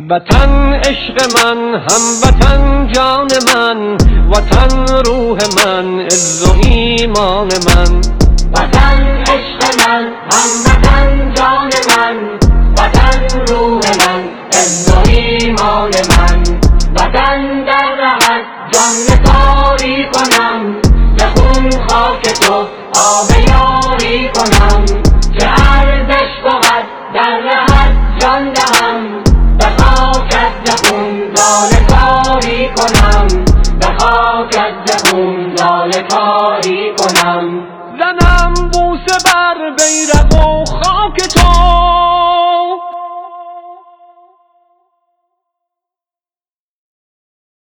وطن عشق من، هموطن جان من، وطن روح من، عز و ایمان من. وطن عشق من، هموطن جان من، وطن روح من، عز و ایمان من. وطن در رهت جان نثاری کنم، به خون خاک تو آب یاری کنم. که ارزش بود در رهت جان دهم، به خاکت ز خون لاله کاری کنم، به خاکت ز خون لاله کاری کنم. زنم بوسه بر بیرق و خاک تو،